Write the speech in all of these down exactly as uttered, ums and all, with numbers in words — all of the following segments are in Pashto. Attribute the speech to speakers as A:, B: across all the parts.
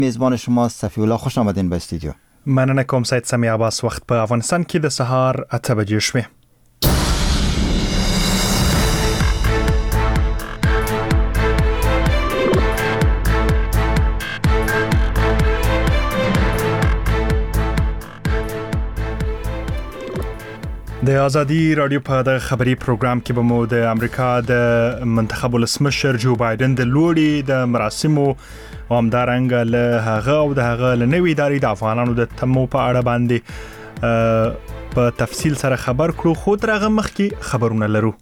A: میزبان شما صفی الله، خوش آمدین به استودیو.
B: مننه کوم سید سمی عباس. وخت په افغانستان کې د سهار اته بجې شوې. د ازادي رادیو په د خبري پروګرام کې به مو د امریکا د منتخب ولسمشر جو بایدن د لوړي د مراسمو او همدارنګه له هغه او د هغه له نوې ادارې د افغانانو د تمو په اړه باندې په تفصیل سره خبر کړو، خو تر هغه مخکې خبرونه لرو.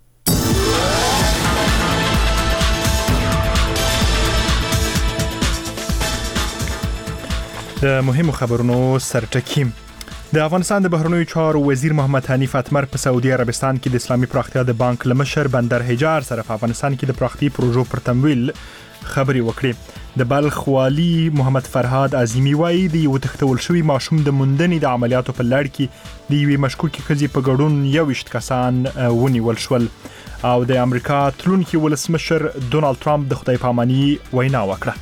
B: د مهمو خبرونو سرټکی. د افغانستان د بهرنیو چارو وزیر محمد حنیف اتمر په سعودي عربستان کې د اسلامي پراختیا د بانک لمشر بندر حجار سره په افغانستان کې د پراختي پروژو پر تمویل خبري وکړي. د بلخ والي محمد فرهاد عظیمی وایي د یو تختول شوی ماشوم د موندنې د عملیاتو په لړ کې د یوې مشکوکې ښځې په ګډون یوویشت کسان ونیول شول او د امریکا تلونکي ولسمشر ډونالد ټرمپ د خدای پاماني وینا وکړه.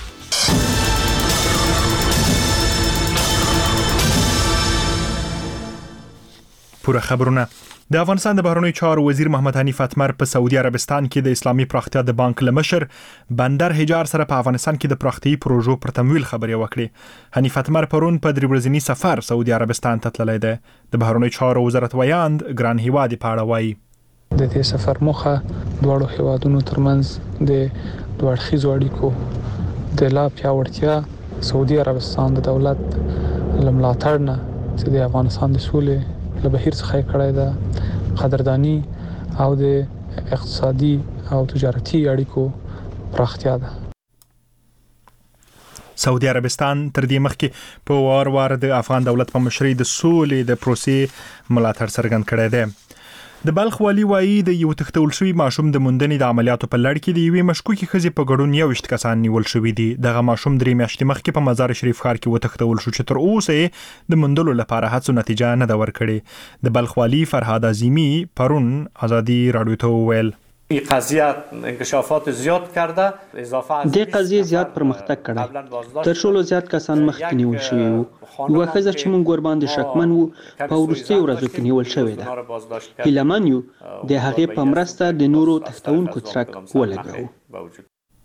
B: پوره خبرونه. د افغانستان د بهرنیو چارو وزیر محمد حنیف اتمر په سعودي عربستان کې د اسلامي پراختیا د بانک لمشر بندر حجار سره په افغانستان کې د پراختي پروژو پر تمویل خبري وکړي. حنیف اتمر پرون په درې ورځنی سفر سعودي عربستان ته تللی دی. د بهرنیو چارو وزارت ویاند ګران هیواد په اړه وایي.
C: د دې سفر موخه دواړو هیوادونو ترمنځ د دوه اړخیزو اړیکو د لا پیاوړتیا، سعودي عربستان د دولت لملاتړ نه چې د افغانستان د سولې له بهیر څخه کړای ده، قدردانی او د اقتصادي او تجارتي اړیکو پراختیا ده.
B: سعودي عربستان تر دې مخکې په وار وار د افغان دولت په مشرۍ د سولې د پروسې ملاتړ څرګند کړی دی. د بلخ والي وایي د یو تختول شوی ماشوم د موندنې د عملیاتو په لړ کې د یوې مشکوکې ښځې په ګډون یوویشت کسان نیول شوي دي. دغه ماشوم درې میاشتې مخکې په مزار شریف ښار کې وتښتول شو چې تر اوسه یې د موندلو لپاره هڅو نتیجه نه ده ورکړې. د بلخ والي فرهاد عظیمی پرون ازادي رادیو ته وویل
D: این قضیه انکشافات زیاد کرده، اضافه از
E: دې قضیه زیات پرمختګ کړی. تر شلو زیات کسان مخکې نیول شوي وو. یوه ښځه چې موږ ورباندې شکمن وو په وروستیو ورځو کې نیول شوې ده. هیلهمن یو د هغې په مرسته د نورو تښتونکو څرک ولګوو.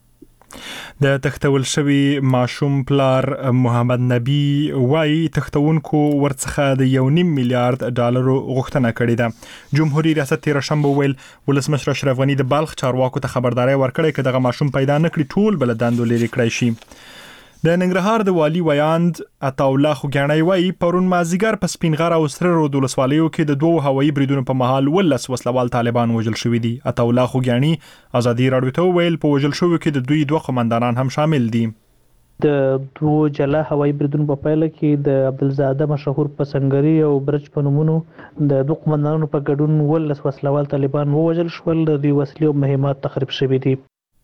B: د تختول شوی ماشوم پلار محمد نبی وای تختونکو ورڅخه د یو نیم میلیارډ ډالرو غوښتنه کړې ده. جمهوریت ریاست تیر شنبه ویل ولسمشر اشرف غنی د بلخ چارواکو ته خبرداري ورکړې چې دغه ماشوم پیدا نکړي ټول بل دندو لري کړی شي. د ننګرهار د والی ویاند عطاالله خوګیاڼی وایي پرون مازیګر په سپینغر او سره رود ولسوالیو کې د دوه هوایي بریدونو په مهال ولس وسلوال طالبان وژل شوي دي. عطاالله خوګیاڼی ازادي رادیو ته ویل په وژل شویو کې د دوی دوه قومندانان هم شامل دي.
F: د دوه جلا هوایي بریدونو په پایله کې د عبدالزاده مشهور پسنګری او برج په نومونو د دوه قومندانانو په ګډون ولس وسلوال طالبان ووژل شول. د دوی وسلې او مهمات تخریب شوي دي.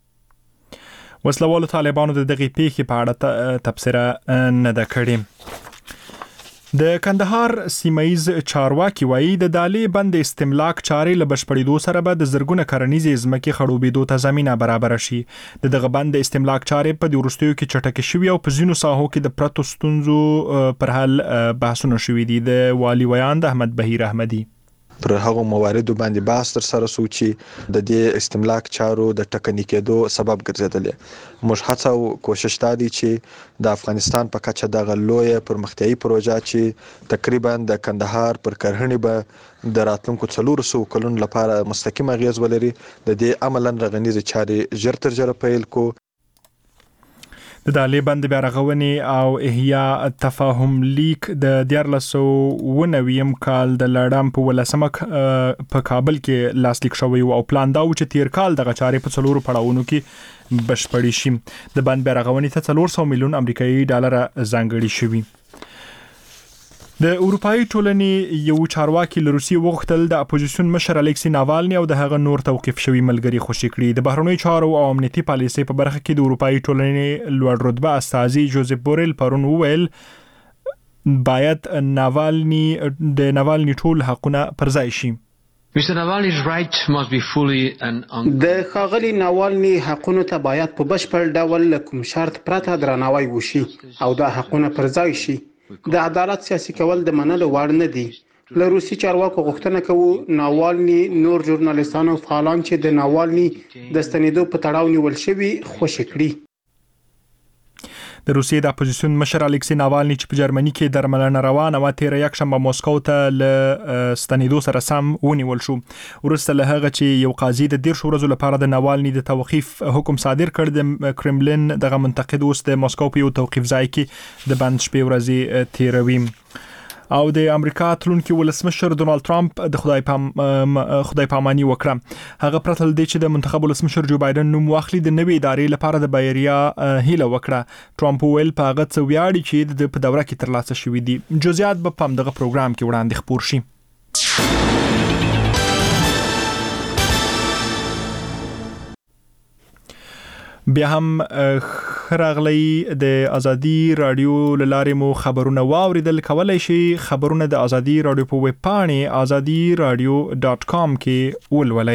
B: وسلوالو طالبانو د دغې پیښې په اړه تبصره نه ده کړې. د کندهار سیمایز چارواکي وایي د دالې بند استملاک چارې له بشپړېدو سره به د زرګونه کرنیزې ځمکې خړوبېدو ته زمینه برابره شي. د دغه بند استملاک چارې په دې وروستیو کې چټکې شوي او په ځینو ساحو کې د پرتو ستونزو پر حل بحثونه شوي دي. د والي ویاند احمد بهیر احمدي
G: پر هغه مواردو باندې بحث تر سره سو چې د دې استملاک چارو د ټکني کېدو سبب ګرځیدلې. موږ هڅه او کوشش دادی چې د افغانستان په کچه دغه لوی پرمختیایي پروژه چې تقریبا د کندهار پر کرهڼې به د راتلونکو څلور سوو کلونو لپاره مستقیم اغیز ولري، د دې عملاً رغنیزې چارې ژر تر ژره پیل کو.
B: د دالې بند بیا رغونې او احیا تفاهم لیک د دیارلس سوه اوه نوي کال د لړم په ولسمه په کابل کې لاسلیک شوی او پلان دا و چې تیر کال دغه چارې په څلورو پړاوونو کې بشپړې شي. د بند بیا رغونې ته څلور سوه میلیون امریکایي ډالر ځانګړي شوي. د اروپایي ټولنې یو چارواکي له روسیې وغوښتل د اپوزیسیون مشر الکسی ناوالني او د هغه نور توقیف شوي ملګري خوشي کړي. د بهرنیو چارو او امنیتي پالیسۍ په برخه کې د اروپایي ټولنې لوړ رتبه استازي جوزف بوریل پرون وویل باید ناوالني د ناوالني ټول حقونه پر ځای شي.
H: د ښاغلي ناوالني حقونو ته باید په بشپړ ډول له کوم شرط پرته درناوی وشي او دا حقونه پر ځای شي. د عدالت سیاسي کول د منلو وړ نه دي. له روسي چارواکو غوښتنه کوو ناوالني نور ژورنالیستان او فعالان چې د ناوالني د ستنېدو په تړاو نیول شوي خوشي کړي.
B: د روسیې د اپوزیسیون مشر الکسی ناوالني چې په جرمني کې درملنه روانه و تیر یکشنبه مسکو ته له ستنېدو سره سم ونیول شو. وروسته له هغه چې یو قاضي د دېرشو ورځو لپاره د ناوالني د توقیف حکم صادر کړ، د کرملین دغه منتقد اوس د مسکو په یو توقیف ځای کې د بند شپې ورځې تیروي. او د امریکا تلونکي ولسمشر ډونالد ټرمپ د خدای پام خدای پاماني وکړه. هغه پرته ل دې چې د منتخب ولسمشر جو بایدن نوم واخلي د نوې ادارې لپاره د بایریا هیله وکړه. ټرمپ ویل په هغه څه ویاړي چې د په دوره کې ترلاسه شوي دي. جزئیات به په دغه پروګرام کې وړاندې خپور شي. بیا هم خراغلی د ازادي رادیو لاره مو خبرونه واوریدل. کولای شي خبرونه د ازادي رادیو په ویب پاڼې ازادي رادیو ډاٹ کام کې ولولئ.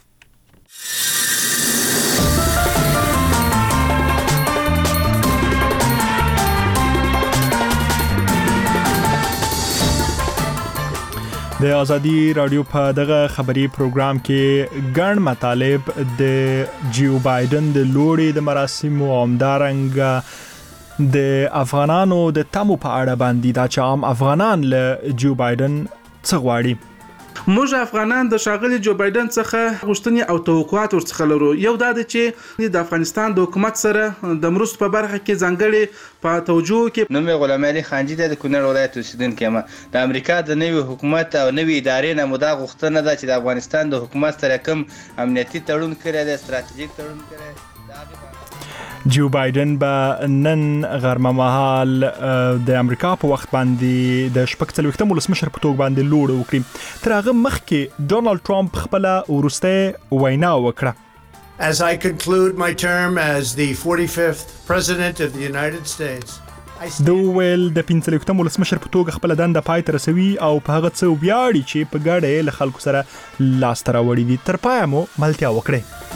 B: د ازادي رادیو په دغه خبري پروګرام کې ګڼ مطالب د جو بایدن د لوړې د مراسمو همدارنګه د افغانانو د تمو په اړه باندې دا چې عام افغانان له جو بایدن څه غواړي.
I: موږ افغانان د شاغلي جو بایدن څخه غوښتنې او توقعات ورڅخه لرو. یو دا دی چې د افغانستان د حکومت سره د مرستو په برخه کې ځانګړي په توجه کې.
J: نوم یې غلام علي خانجي د کونړ ولایت اوسیدونکی یم. د امریکا د نوي حکومت او نوي ادارې نه مودا غوښتنه ده چې د افغانستان د حکومت سره کوم امنیتي تړون کړی دی، ستراتیژیک تړون کړی.
B: جو بایدن به نن غرمه مهال د امریکا په وخت باندې د شپږ څلوېښتم ولسمشر په توګه باندې لوړ وکړي. تر هغه مخکې ډونالد ټرمپ خپله وروستۍ وینا وکړه.
K: As I conclude my term as the forty-fifth president of the United States,
B: د ویل د پنځلوېښتم ولسمشر په توګه خپل دنده پای ته رسوي او په هغه څه ویاړي چې په ګډه له خلکو سره لاسته راوړي دي. تر پایه مو ملتیا وکړئ.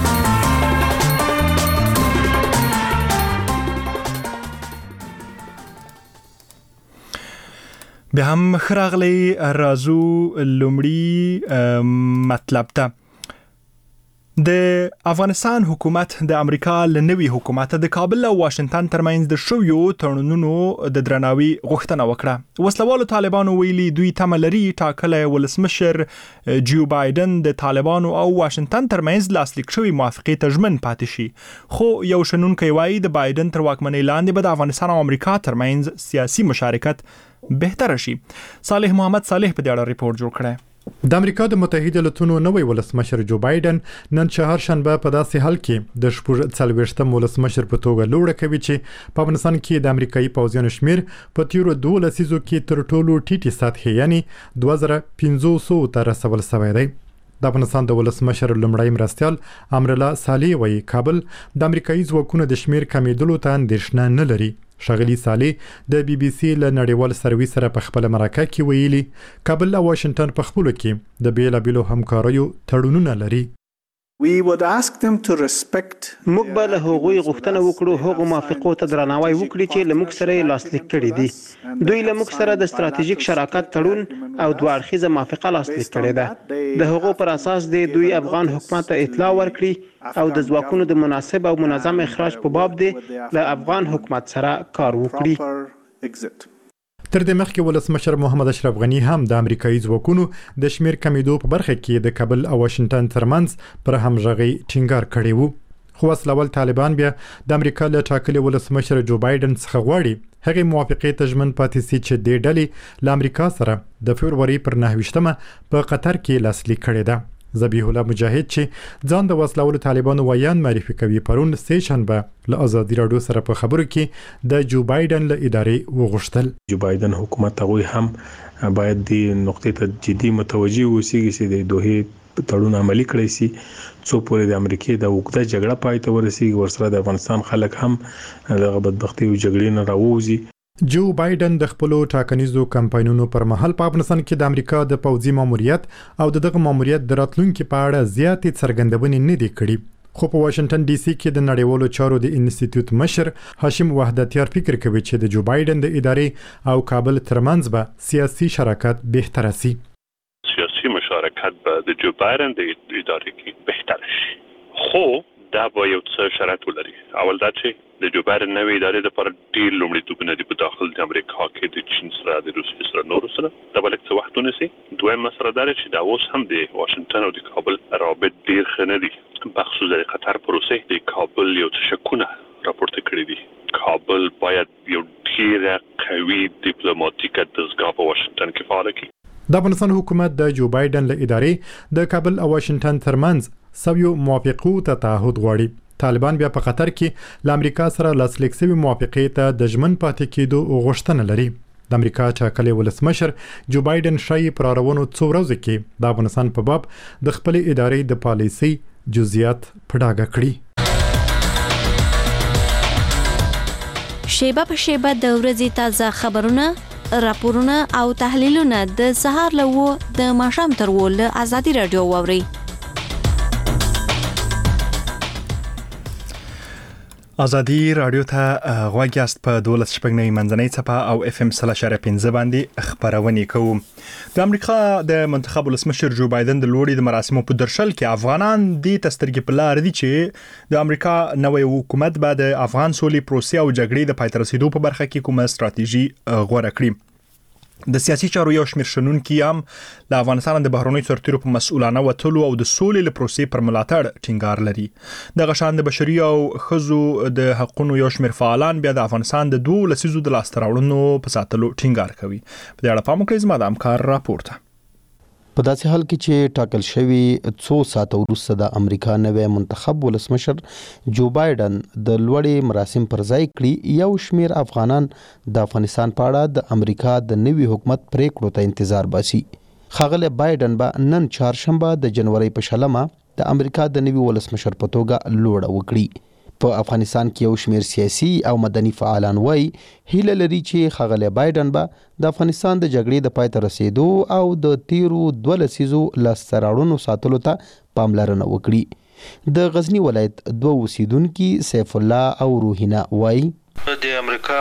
B: بیا هم خراغلی رازو لومړی مطلب ته. د افغانستان حکومت د امریکا له نوي حکومت د کابل او واشنگټن ترمنځ د شویو تړونونو د درناوي غوښتنه وکړه. وسلوالو طالبانو ویلي دوی تمه لري ټاکلی ولسمشر جو بایدن د طالبانو او واشنگټن ترمنځ لاسلیک شوی موافقې ته ژمن پاتې شي. خو یو شنونکی وایي د بایدن تر واکمنۍ لاندې به د افغانستان او امریکا ترمنځ سیاسي مشارکت بهتره شي. صالح محمد صالح په دې اړه ریپورت جوړ کړی.
L: د امریکا د متحده ایالاتونو نوی ولسمشر جو بایدن نن چهارشنبه په داسې حال کې د شپږ څلوېښتم ولسمشر په توګه لوړه کوي چې په افغانستان کې د امریکایي پوځیانو شمیر په تیرو دوه لسیزو کې تر ټولو ټیټې سطحې یعنی دوه زره پنځوس ته رسول شوی دی. د افغانستان د ولسمشر لومړی مرستیال امرالله صالح وایي کابل د امریکایي ځواکونو د شمیر کمیدلو ته اندېښنه نه لري. شاغلي صالح د بي بي سي له نړیوال سرویس سره په خپل مرکه کې ویلي کابل او واشنگټن په خپلو کې د بیلابیلو همکاریو تړونونه لري.
M: We would ask them to respect.
H: موږ به له هغوی غوښتنه وکړو هغو موافقو ته درناوی وکړي چې له موږ سره یې لاسلیک کړي دي. دوی له موږ سره د ستراتیژیک شراکت تړون او دوه اړخیزه موافقه لاسلیک کړې ده. د هغو پر اساس د دوی افغان حکومت ته اطلاع ورکړي او د ځواکونو د مناسب او منظم اخراج په باب د له افغان حکومت سره کار وکړي.
L: تر دې مخکې ولسمشر محمد اشرف غنی هم د امریکایي ځواکونو د شمیر کمیدو په برخه کې د کابل او واشنگټن ترمنځ پر همغږۍ ټینګار کړی و. خو وسلوال طالبان بیا د امریکا له ټاکلي ولسمشر جو بایدن څخه غواړي هغې موافقې ته ژمن پاتې سي چې دې ډلې له امریکا سره د فبروري پر نهه ویشتمه په قطر کې لاسلیک کړې ده. ذبیح الله مجاهد چې ځان د وسلوالو طالبانو ویان معرفي کوي پرون سه شنبه له ازادي رادیو سره په خبرو کې د جو بایدن له ادارې وغوښتل.
N: جو بایدن حکومت هغوی هم باید د نقطې ته جدي متوجي اوسیږي چې د دوه تړون عملي کړی سي څو پورې د امریکای د وګړه جګړه پای ته ورسیږي ورسره د افغانستان خلک هم د بدبختي او جګړې نه راووځي.
L: جو بایدن د خپل ټاکنیزو کمپاینونو پر مهال په افغانستان کې د امریکا د پوځي ماموریت او دغه ماموریت د راتلونکو په اړه زیاتې څرګندونې نه دي کړې، خو په واشنگټن ډي سي کې د نړیوالو چارو د انسټیټیوټ مشر هاشم وحدتیار فکر کوي چې د جو بایدن د ادارې او کابل ترمنځ به سیاسي شراکت بهتر شي.
O: سیاسي مشارکت به د جو بایدن د ادارې کې بهتر شي، خو دا به یو څه شرط ولري. اول دا چې د جو بایدن نوې ادارې لپاره ډېر لومړیتوبونه دي په داخل د امریکا کې د چین سره د روسیې سره نورو سره دا به لږ څه وخت ونیسي. دویم مسله دا چې دا اوس هم د واشنګټن او د کابل روابط ډېر ښه نه دي، بخصوص د قطر پروسې د کابل یو څه شکونه راپورته کړي دي. کابل باید یو ډېره قوي ډیپلوماټیکه دستګاه په واشنګټن کې فعاله کړي.
L: د افغانستان حکومت د جو بایدن له ادارې د کابل او واشنګټن ترمنځ سویو موافقو ته تعهد غواړي. طالبان بیا په قطر کې له امریکا سره لاسلیک شوی موافقې ته د ژمن پاتې کېدو غوښتنه لري. د امریکا ټاکلي ولسمشر جو بایدن شایي پر اړونو څو ورځې کې د افغانستان په باب د خپل ادارې د پالیسي جزئیات په ډاګه کړي.
P: شیبه په شیبه د ورځې تازه خبرونه، راپورونه او تحلیلونه د سهار له و د ماښام تر و له ازادي رادیو واوري.
B: ازادي رادیو ته غوږ یاست په دولس شپږ نوي منځنۍ څپه او اف ام سل اشاریه پنځه باندې خبرونه کوو. د امریکا د منتخب ولسمشر جو بایدن د لوړې د مراسمو په درشل کې افغانان د تسترګې په لار دي چې د امریکا نوې حکومت به د افغان سولې پروسې او جګړې د پای ته رسیدو په برخه کې کومه ستراتیژي غوره کړي. د سیاسي چارو یو شمېر شنونکي هم د افغانستان د بهرنیو سرتیرو په مسؤلانه وتلو او د سولې له پروسې پر ملاتړ ټینګار لري. دغه شان د بشري او ښځو د حقوقو یو شمېر فعالان بیا د افغانستان د دوه لسیزو د لاسته راوړنو په ساتلو ټینګار کوي. په دې اړه پام وکړئ، زما د همکار راپورته.
Q: په داسې حال کې چې ټاکل شوی څو ساعته وروسته د امریکا نوی منتخب ولسمشر جو بایدن د لوړې مراسم پر ځای کړي، یو شمېر افغانان د افغانستان په اړه د امریکا د نوي حکومت پریکړو ته انتظار باسي. ښاغلی بایدن به نن چهارشنبه د جنوري په شلمه د امریکا د نوي ولسمشر په توګه لوړه وکړي. په افغانستان کې یو شمېر سیاسي او مدني فعالان وایي هیله لري چې ښاغلی بایدن به د افغانستان د جګړې د پای ته رسیدو او د تیرو دوه لسیزو لاسته راوړنو ساتلو ته پاملرنه وکړي. د غزني ولایت دوه اوسیدونکي سیف الله او روحینا وایي
R: د امریکا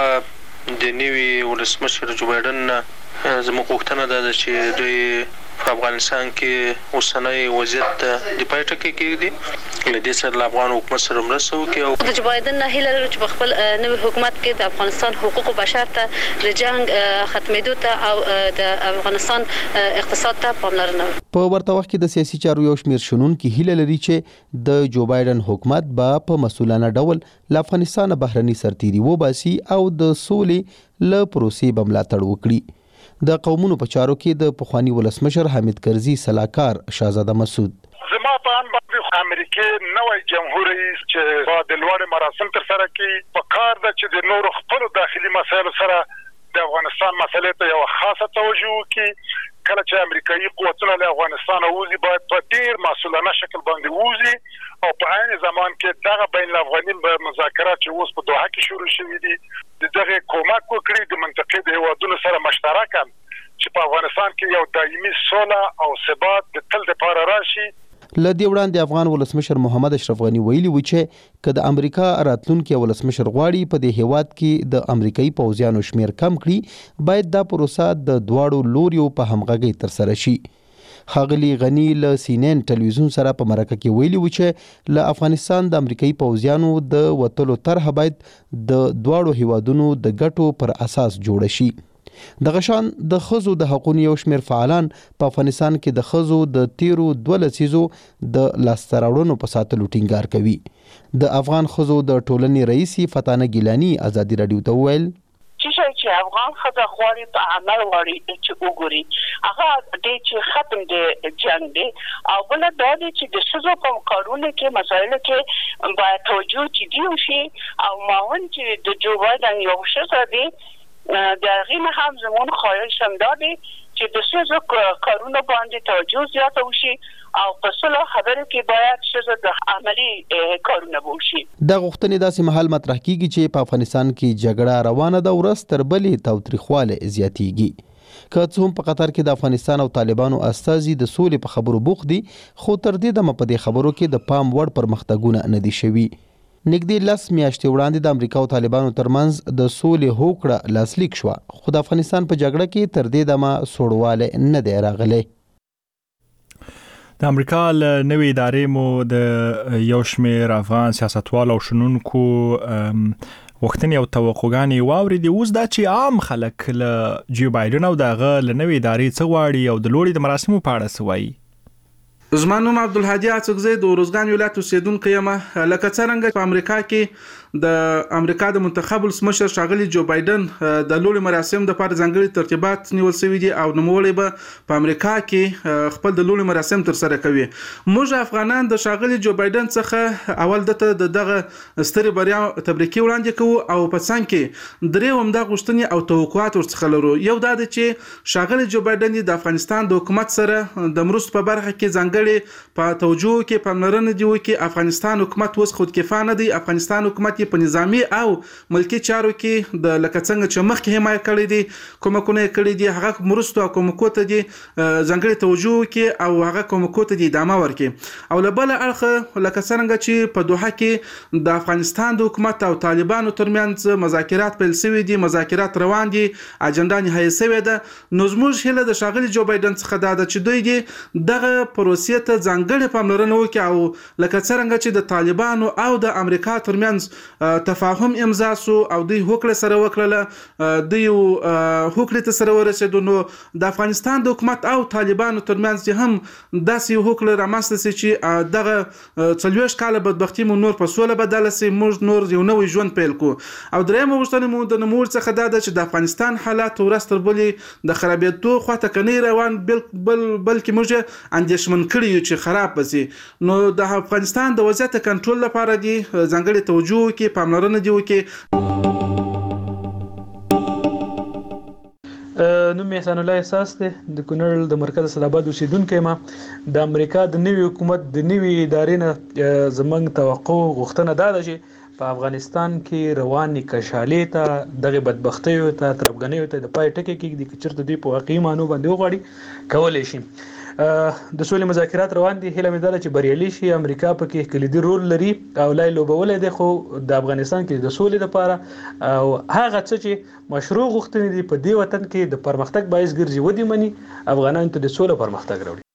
R: د نوي ولسمشر جو بایدن زموږ غوښتنه ده چې دوی په افغانستان کې اوسنۍ وضعیت د پای ټکی کېږدي، له دې سره له افغان حکومت سره مرسته وکړي. او
P: د جو بایدن نه هیله لرو چې په خپل نوي حکومت کې د افغانستان حقوق بشر ته، د جنگ ختمېدو ته او د افغانستان اقتصاد ته پاملرنه وکړي.
Q: په ورته وخت کې د سیاسي چارو یو شمېر شنونکي هیله لري چې د جو بایدن حکومت به په مسؤلانه ډول له افغانستان بهرني سرتیري وباسي او د سولې له پروسې به ملاتړ وکړي. د قومونو په چارو کې د پخوانی ولسمشر حامد کرزي سلاکار شاهزاده مسعود
S: زما په ان باندې امریکای نوې جمهور رئیس چې د لوړ مراسم تر سره کې په کار ده چې د نورو خپل داخلي مسایلو سره د افغانستان مسلې ته یو خاصه توجه وکړي. کله چې امریکایي قوتونه له افغانستان ووزي باید په ډیر مسؤلانه شکل باندې ووزي او په عین زمان کې دغه بین الافغاني مذاکرات چې اوس په دوحه کې شروع شوي دي د دغه کومک وکړي د منطقې د هیوادونو سره مشترکاً چې په افغانستان کې یو دایمي سوله او ثبات د تل لپاره راشي.
Q: له دې وړاندې افغان ولسمشر محمد اشرف غنی ویلي و چې که د امریکا راتلونکي ولسمشر غواړي په دې هیواد کې د امریکایي پوځیانو شمیر کم کړي، باید دا پروسه د دواړو لوریو په همغږۍ ترسره شي. ښاغلي غنی له سی ان ان ټلویزیون سره په مرکه کې ویلي و چې له افغانستان د امریکایي پوځیانو د وتلو طرحه باید د دواړو هیوادونو د ګټو پر اساس جوړه شي. دغه شان د ښځو د حقوقو یو شمېر فعالان په افغانستان کې د ښځو د تیرو دوه لسیزو د لاسته راوړنو په ساتلو ټینګار کوي. د افغان ښځو د ټولنې رئیس فتانه ګیلاني ازادي رادیو ته وویل
T: چې افغان ښځه غواړي په عمل غواړي چې وګوري هغه د چې ختم د جنگ دی او بل دا دی چې د ښځو په کارونو کې مسایلو کې باید توجه جدي وشي او ماون چې د جو بایدن یو ښځه دی د هغې نه هم زموږ خواهش همدا دی چې د ښځو کارونو باندې توجه زیاته وشي او په سلو خبرو کې باید ښځه د عملی کارونه وشي.
Q: د غوښتنې داسې مهال مطرح کیږي چې په افغانستان کې جګړه روانه ده، ورځ تر بلې تاوتریخواله زیاتیږي. که څه هم په قطر کې د افغانستان او طالبانو استازي د سولې په خبرو بوخت دي، خو تر دې دمه په دې خبرو کې د پام وړ پرمختګونه نه دي شوي. نږدې لس میاشتې وړاندې د امریکا او طالبانو ترمنځ د سولې هوکړه لاسلیک شوه، خو د افغانستان په جګړه کې تر دې دمه سوړوالی نه دی راغلی.
B: د امریکا له نوې ادارې مو د یو شمېر افغان سیاستوالو او شنونکو وختنې او توقعګانې واورېدې. اوس دا چې عام خلک له جو بایډن او دغه له نوې ادارې څه غواړي او د لوړې د مراسمو په اړه څه وایي.
I: زما نوم عبدالهادي اڅکزی د ارزګان ولایت اوسیدونکی یم. لکه څرنګه په امریکا کې د امریکا د منتخب ولسمشر ښاغلي جو بایډن د لوړې مراسم د لپاره ځانګړي ترتیبات نیول شوي دي او نوموړی به په امریکا کې خپل د لوړې مراسم ترسره کوي. موږ افغانان د ښاغلي جو بایډن څخه اول دته د دغه سترې بریا تبریکي وړاندې کوو او په څنګ کې درې همدا غوښتنې او توقعات ورڅخه لرو. یو دا دی چې ښاغلي جو بایډن د افغانستان د حکومت سره د مرستو په برخه کې ځانګړي په توجه کې پاملرنه دی وکړي. افغانستان حکومت اوس خودکفا نه دی. افغانستان حکومت په نظامی او ملکی چارو کې د لکه څنګه چې مخکې حمایت کړی دی، کومکونه کړی دي، هغه مرستو او کومکو ته دي ځانګړي توجه وکړي او هغه کومکو ته دي ادامه ورکړي. او له بل اړخه لکه څنګه چې په دوحه کې د افغانستان د حکومت او طالبانو ترمنځ مذاکرات پیل شوي دي، مذاکرات روان دي، اجنډا نهایی شوې ده. نو زموږ هیله د ښاغلي جو بایډن څخه دا ده چې دوی دې دغه پروسې ته ځانګړې پاملرنه وکړي او لکه څرنګه چې د طالبانو او د امریکا ترمنځ تفاهم امضا سو او دوی هوکړه سره وکړله، دوی هوکړې ته سره ورسېدو. نو د افغانستان د حکومت او طالبانو ترمنځ هم داسې هوکړه رامنځته شي چې دغه څلوېښت کاله بدبختي مو نور په سوله بدله شي، موږ نور یو نوی ژوند پیل کړو. او درېیمه غوښتنه مو د نوموړي څخه دا ده چې د افغانستان حالات ورځ تر بلې د خرابېدو خواته که نه روان بلکې موږ اندېښمن کړي یو چې خراب به شي. نو د افغانستان د وضعیت کنټرول لپاره دي ځانګړې توجه وکړي، پاملرنه دې وکړي.
C: نوم یې احسان الله احساس دی، د کونړ د مرکز اسداباد اوسیدونکی یم. د امریکا د نوي حکومت د نوي ادارې نه زموږ توقع غوښتنه دا ده چې په افغانستان کې روانې کشالې ته دغه بدبختیو ته تربګنیو ته د پای ټکی کېږدي که چېرته دوی په واقعي معنو باندې وغواړي کولی شي. د سولې مذاکرات روان دي، هیله مې ده چې بریالي شي. امریکا پکې کلیدي رول لري او لای لوبولی دی، خو د افغانستان کې د سولې لپاره او هغه څه چې مشروع غوښتنې دي په دې وطن کې د پرمختګ باعث ګرځي ودې مني، افغانانو ته د سوله پرمختګ راوړي.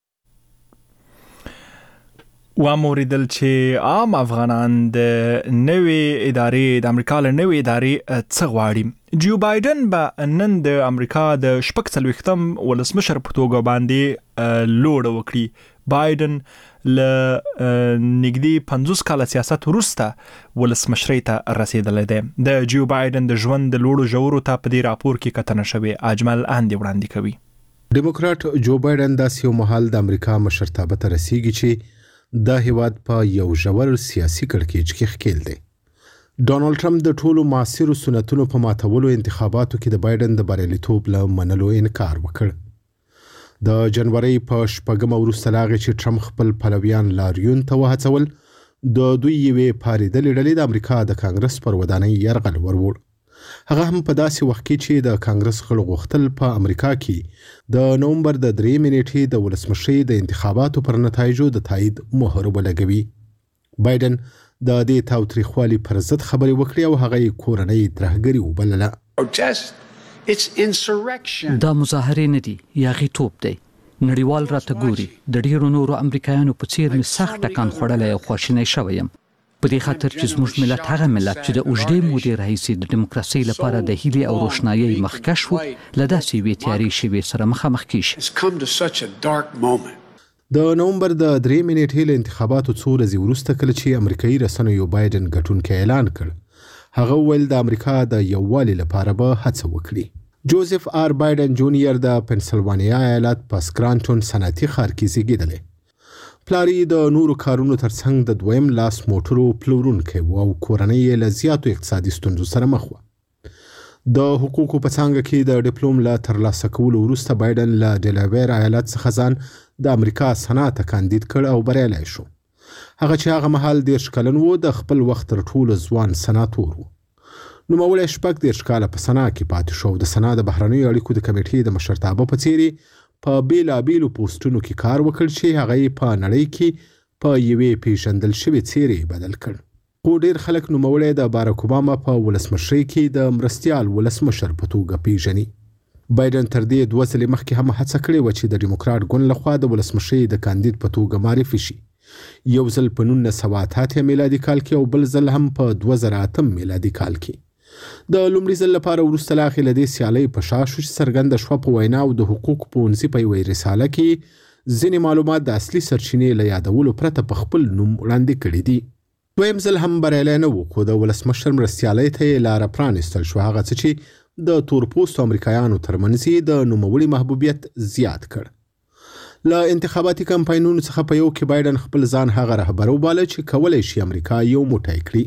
B: واموریدل چې عام افغانان د نوې ادارې د امریکا له نوې ادارې څه غواړي. جو بایډن به نن د امریکا د شپږ څلوېښتم ولسمشر په توګه باندې لوړه وکړي. بایډن له نږدې پنځوس کاله سیاست وروسته ولسمشرۍ ته رسېدلی دی. د جو بایډن د ژوند د لوړو ژورو ته په دې راپور کې کتنه شوې. اجمل اندې وړاندې کوي.
U: ډیموکراټ جو بایډن داسې یو مهال د امریکا مشرتابه ته رسیږي چې دا هیواد په یو ژور سیاسي کړکېچ کې ښکېل دی. ډونالډ ټرمپ د ټولو معاصرو سنتونو په ماتولو انتخاباتو کې د بایډن د بریالیتوب له منلو انکار وکړ. د جنورۍ په شپږمه وروسته له هغې چې ټرمپ خپل پلویان لاریون ته وهڅول، د دوی یوې پارېدلې ډلې د امریکا د کانګرس پر ودانۍ یرغل وروړ. هغه هم په داسې وخت کې چې د کانګرس غړو غوښتل په امریکا کې د نومبر د درېیمې نیټې د ولسمشرۍ د انتخاباتو پر نتایجو د تایید مهر ولګوي. بایډن د دې تاوتریخوالي پر ضد خبرې وکړې او هغه یې کورنۍ ترهګري وبلله.
V: دا مظاهرې نه دي، یاغیتوب دی. نړیوال راته ګوري. د ډیرو نورو امریکایانو په څیر مې سخت ټکان خوړلی او خواشینی شوی یم. په دې خاطر چې زموږ ملت هغه ملت چې د اوږدې مودې راهیسې د ډیموکراسۍ لپاره د هیلې او روښنایۍ مخکښ و، له داسې یوې تیارې شېبې سره مخامخ کېږي.
U: د نومبر د درېیمې نیټې له انتخاباتو څو ورځې وروسته کله چې امریکایي رسنیو بایډن ګټونکی اعلان کړ، هغه وویل د امریکا د یووالي لپاره به هڅه وکړي. جوزف آر بایډن جونیئر د پنسلوانیا ایالت په سکرانټون صنعتي ښار کې زیږېدلی. پلار یې د نورو کارونو ترڅنګ د دویم لاس موټرو پلورونکی و او کورنۍ یې له زیاتو اقتصادي ستونزو سره مخ وه. د حقوقو په څانګه کې د ډیپلوم لا ترلاسه کولو وروسته بایدن له ډیلاویر ایالت څخه ځان د امریکا سنا ته کاندید کړ او بریالی شو. هغه چې هغه مهال دېرش کلن و د خپل وخت تر ټولو ځوان سناتور و. نوموړی شپږ دېرش کاله په سنا کې پاتې شو. د سنا د بهرنیو اړیکو د کمیټې د مشرتابه په څېر په بېلابېلو پوسټونو کې کار وکړ چې هغه یې په نړۍ کې په یوې پیژندل شوې څېرې بدل کړ. خو ډېر خلک نوموړی د باراک اوباما په ولسمشرۍ کې د مرستیال ولسمشر په توګه پیژني. بایدن تر دې دوه ځلې مخکې هم هڅه کړې وه چې د ډیموکراټ ګوند لخوا د ولسمشرۍ د کاندید په توګه معرفي شي. یو ځل په نولس سوه اته اتیا میلادي کال کې او بل ځل هم په دوه زره اتم میلادي کال کې. د لومړي ځل لپاره وروسته لا هغې له دې سیالۍ په شا شو چې څرګنده شوه په ویناو د حقوقو پوهنځي په یوې رساله کې ځینې معلومات د اصلي سرچینې له یادولو پرته په خپل نوم وړاندې کړي دي. دویم ځل هم بریالی نه و خو د ولسمشر مرستیالۍ ته یې لاره پرانیستل شوه، هغه څه چې د تورپوستو امریکایانو ترمنځ یې د نوموړي محبوبیت زیات کړ. له انتخاباتي کمپاینونو څخه په یو کې بایدن خپل ځان هغه رهبر وباله چې کولی شي امریکا یو موټی کړي.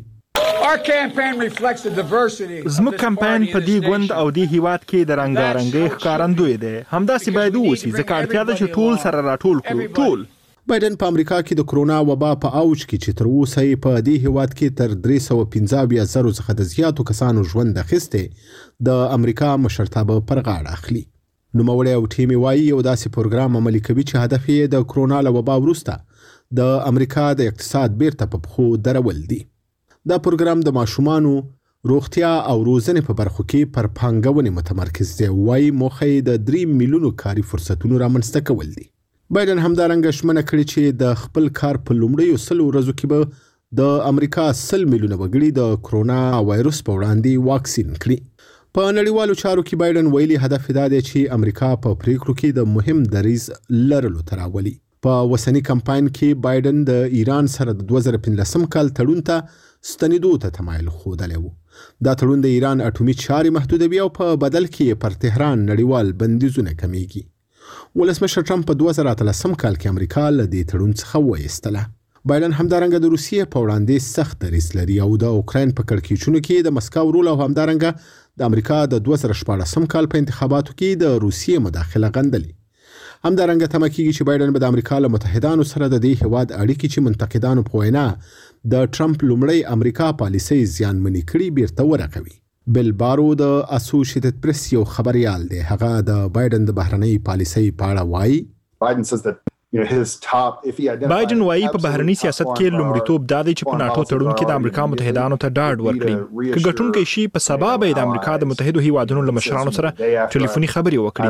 B: زموږ کمپاین په دې ګوند او دې هیواد کې د رنګارنګۍ ښکارندوی دی. همداسې باید ووسي ځکه اړتیا ده چې ټول سره راټول کړو. ټول
U: بایدن په امریکا کې د کرونا وبا په اوج کې چې تر اوسه یې په دې هیواد کې تر درې سوه پنځه اویا زرو څخه د زیاتو کسانو ژوند اخیستی د امریکا مشرتابه پر غاړه اخلي. نوموړی او ټیم یې وایي یو داسې پروګرام عملي کوي چې هدف یې د کرونا له وبا وروسته د امریکا د اقتصاد بیرته په پښو درول دي. دا پروګرام د ماشومانو روغتیا او روزنې په برخو کې پر پانګونې متمرکز دی. وایي موخه یې د درې میلیونو کاري فرصتونو رامنځته کول دي. بایدن همدارنګه ژمنه کړې چې د خپل کار په لومړیو سلو ورځو کې به د امریکا سل میلیونه وګړي د کرونا وایرس په وړاندې واکسین کړي. په نړیوالو چارو کې بایدن ویلي هدف دا دی چې امریکا په پریکړو کې د مهم دریځ لرلو ته راولي. په وسني کمپاین کې بایدن د ایران سره د دوه زره پنځلسم کال تړون ته ستنېدو ته تمایل ښودلی و. دا تړون د ایران اټومي چارې محدودوي او په بدل کې پر تهران نړیوال بندیزونه کمیږي. ولسمشر ټرمپ په دوه زره اتلسم کال کې امریکا له دې تړون څخه وایستله. بایدن همدارنګه د روسیې په وړاندې سخت دریځ لري او د اوکراین په کړکېچونو کې د مسکو رول او همدارنګه د امریکا د دوه زره شپاړسم کال په انتخاباتو کې د روسیې مداخله غندلې. همدارنګه تمه کېږي چې بایدن به د امریکا له متحدانو سره د دې هیواد اړیکې چې منتقدانو په وینا د ټرمپ لومړی امریکا پالیسۍ زیانمنې کړي بیرته ورغوي. بل بارو د اسوسییټډ پریس یو خبریال دی. هغه د بایدن د بهرنۍ پالیسۍ په اړه وایي
B: بایدن وایي په بهرني سیاست کې لومړیتوب دا دی چې په ناټو تړون کې د امریکا متحدانو ته ډاډ ورکړي. که ګټونکی شي په سبا به یې د امریکا د متحدو هیوادونو له مشرانو سره ټلیفوني خبرې وکړي.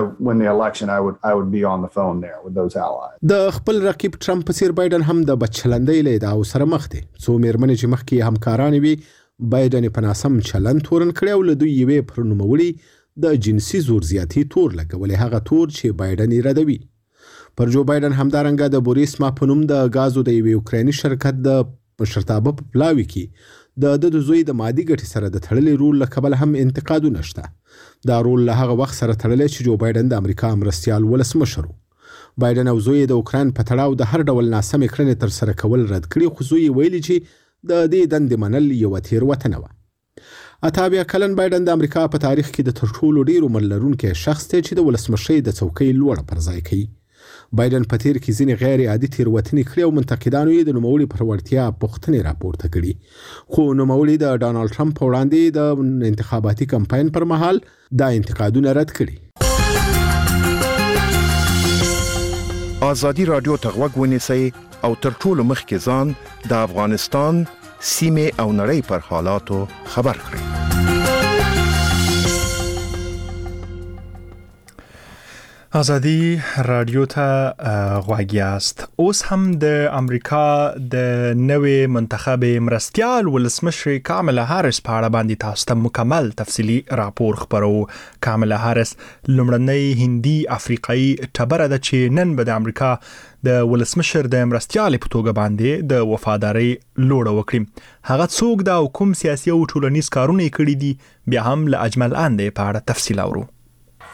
U: د خپل رقیب ټرمپ په څیر بایدن هم د بچلندۍ له ادعاو سره مخ دی. څو مېرمنې چې مخکې همکارانې وي بایدن په ناسم چلند تورن کړی او له دوی یوې پر نوموړي د جنسي زور زیاتي تور لګولی، هغه تور چې بایدن یې ردوي. پر جو بایدن همدارنګه د بوریسما په نوم د غازو د یوې اوکرایني شرکت د مشرتابه په پلاوي کې د د زوی د مادي ګټې سره د تړلې رول له کبله هم انتقادونه شته. دا رول له هغه وخت سره تړلی چې جو بایدن د امریکا مرستیال ولسمشر و. بایدن او زوی د اوکراین په تړاو د هر ډول ناسمې کړنې ترسره کول رد کړي، خو زوی ویلي چې د دې دندې منل یوه تېروتنه وه. اته اویا کلن بایدن د امریکا په تاریخ کې د تر ټولو ډېرو عمر لرونکی شخص دی چې د ولسمشرۍ د څوکۍ لوړه پر ځای کوي. بایدن په تیر کې ځینې غیر عادي تېروتنې کړې او منتقدانو یې د نوموړي پر وړتیا پوښتنې راپورته کړي. خو نوموړي د ډانالډ ټرمپ په وړاندې د انتخاباتي کمپاین پر مهال دا انتقادونه رد کړي.
A: ازادي رادیو ته غوږ ونیسئ او تر ټولو مخکې ځان د افغانستان سیمې او نړۍ پر حالاتو خبر کړئ.
B: ازادي رادیو ته غوږ یاست. اوس هم د امریکا د نوې منتخب مرستیال ولسمشر کاملا هاریس په اړه باندې تاسو ته مکمل تفصیلی راپور خبرو. کاملا هاریس لومړنۍ هندي افریقایي ټبره ده چې نن به د امریکا د ولسمشر د مرستیال په توګه باندې د وفادارۍ لوړه وکړي. هغه څوک دا کوم سیاسي او ټولنیز کارونه کړي دي، بیا هم له اجمل اندې په اړه تفصیل اورو.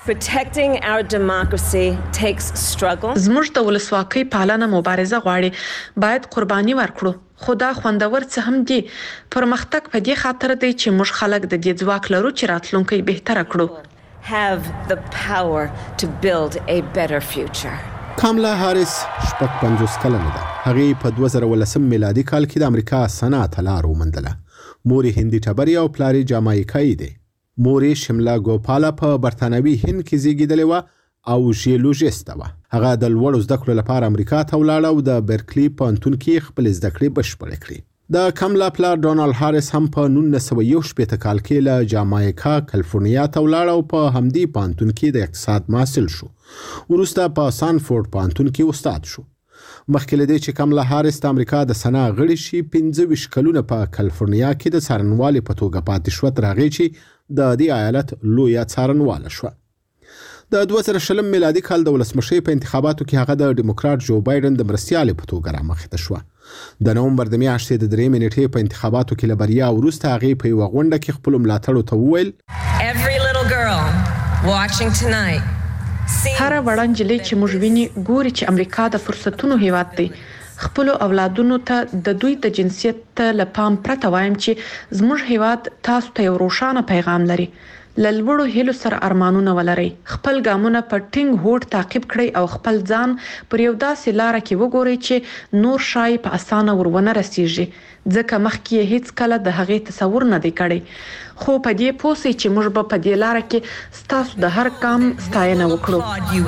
D: Protecting our democracy takes struggle.
E: زموږ د ولسواکۍ پالنه مبارزه غواړي. باید قرباني ورکړو. خدا خوندور څه هم دي. پرمختګ په دې خاطر دی چې موږ خلک د دې ځواک لرو چې راتلونکي بهتره کړو.
D: Have the power to build a better future.
U: کاملا هاریس شپږ پنځوس کلنه ده. هغې په دوه زره ولسم میلادي کال کې د امریکا صنعت لار وموندله. مور یې هندي ټبري او پلار یې جامایکایي دی. مور یې شملا ګوپالا په برتانوي هند کې زیږېدلې وه او ژیولوژیسته وه. هغه د لوړو زده کړو لپاره امریکا ته ولاړه او د برکلي پوهنتون کې خپلې زده کړې بشپړې کړې. د کاملا پلار ډونالډ هاریس هم په نولس سوه یو شپېته کال کې له جامایکا کالیفورنیا ته ولاړ او په همدې پوهنتون کې د اقتصاد محصل شو. وروسته په سانفورد پوهنتون کې استاد شو. مخکې له دې چې کاملا هاریس د امریکا د سنا غړې شي پنځه ویشت کلونه په کالیفورنیا کې د څارنوالې په توګه پاتې شوه تر هغې چې د دې ایالت لویه څارنواله شوه. د دوه زره شلم میلادي کال د ولسمشۍ په انتخاباتو کې هغه د ډیموکراټ جو بایډن د مرستیالې په توګه رامخته شوه. د نومبر د میاشتې د درېیمې نیټې په انتخاباتو کې له بریا وروسته هغې په یوه غونډه کې خپلو ملاتړو ته وویل
D: Every little girl watching tonight
E: هر وړه نجلۍ چې موږ ویني ګوري چې امریکا د فرصتونو هیواد دی. خپلو اولادونو ته د دوی د جنسیت له پام پرته وایم چې زموږ هیواد تاسو ته یو روښانه پیغام لري. له لوړو هیلو سره ارمانونه ولرئ. خپل ګامونه په ټینګ هوډ تعقیب کړئ او خپل ځان پر یو داسې لاره کې وګورئ چې نور شای په اسانه ورونه رسیږي. ځکه مخکې یې هیڅ کله د هغې تصور نه دی کړی. خو په دې پوه سئ چې موږ به په دې لاره کې ستاسو د هر ګام ستاینه وکړو.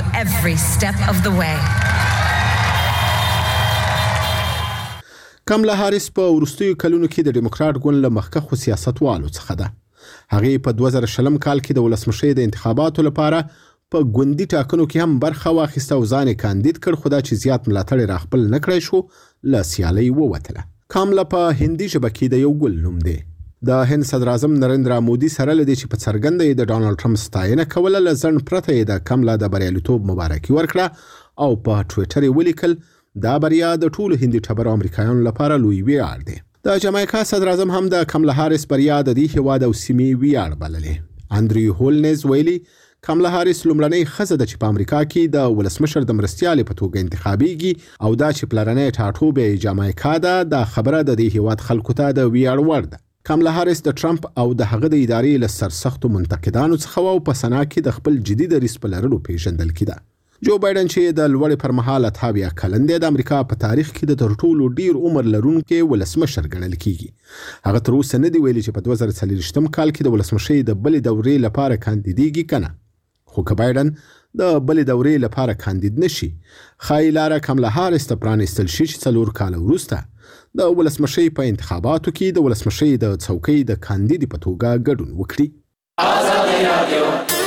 U: کاملا هاریس په وروستیو کلونو کې د ډیموکراټ ګوند له مخکښو سیاستوالو څخه ده. هغې په دوه زره شلم کال کې د ولسمشۍ د انتخاباتو لپاره په ګوندي ټاکنو کې هم برخه واخیسته او ځان یې کاندید کړ، خو دا چې زیات ملاتړ یې راخپل نه کړی شو له سیالۍ ووتله. کاملا په هندي ژبه کې د یو ګل نوم دی. د هند صدر اعظم نریندرا مودي سره لدې چې په څرګنده یې د ډانلډ ټرمپ ستاینه کوله له ځنډ پرته یې د کاملا د بریالیتوب مبارکي ورکړه او په ټویټر یې ولیکل دا بریا د ټولو هندي ټبرو امریکایانو لپاره لوی ویاړ دی. د جامایکا صدر اعظم هم د کاملا هاریس بریا د دې هیواد او سیمې ویاړ بللې. اندریو هولنز ویلي کاملا هاریس لومړنۍ ښځه ده چې په امریکا کې د ولسمشر د مرستیالې په توګه انتخابیږي او دا چې پلرنۍ ټاټوبی جامایکا ده دا خبره د دې هیواد خلکو ته د ویاړ وړ ده. کاملا هاریس د ټرمپ او د هغه د ادارې له سرسختو منتقدانو څخه او په سنا کې د خپل جدي دریځ په لرلو پیژندل کېده. جو بایډن چې د لوړې پر مهال اتاویا کلن دی د امریکا په تاریخ کې د تر ټولو ډیر عمر لرونکي ولسمشر ګڼل کیږي. هغه تر اوسه نه دی ویلي چې په دوه زره څلوېښتم کال کې د ولسمشۍ د بلې دورې لپاره کاندیدېږي کنه. خو که بایډن د بلې دورې لپاره کاندید نشي ښایي لاره کاملا هاریس ته پرانیستل شي چې څلور کاله وروسته د ولسمشۍ په انتخاباتو کې د ولسمشۍ د څوکۍ د کاندید په توګه ګډون وکړي. ازادي رادیو